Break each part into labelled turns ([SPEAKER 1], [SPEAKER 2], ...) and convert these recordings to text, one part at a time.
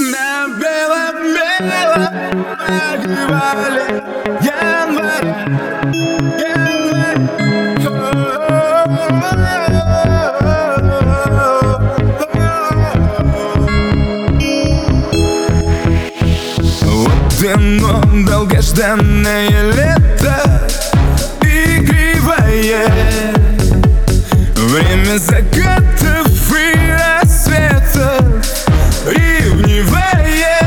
[SPEAKER 1] На белом-белом огревали январь, вот оно, долгожданное лето, игривое время закатов и рассветов, ревнивое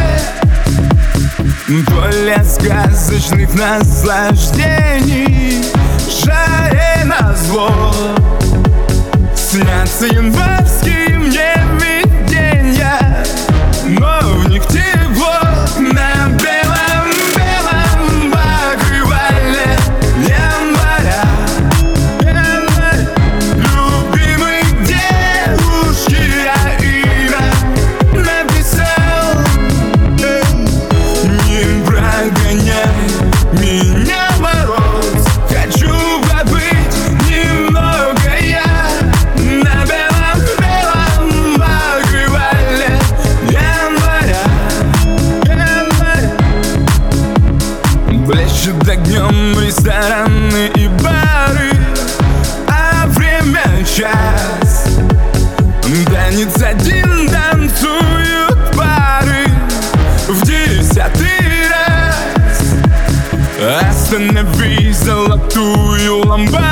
[SPEAKER 1] поле сказочных наслаждений, жаре назло снятся январские мне видения, но в них тепло. На белом-белом покрывале января, любимой девушке я имя написал. Не прогоняй меня, мороз, хочу побыть немного я. На белом-белом покрывале января, блещут огнем рестораны и бары, а время час. Танец один, танцуют пары в 10-й раз. Останови золотую лампаду,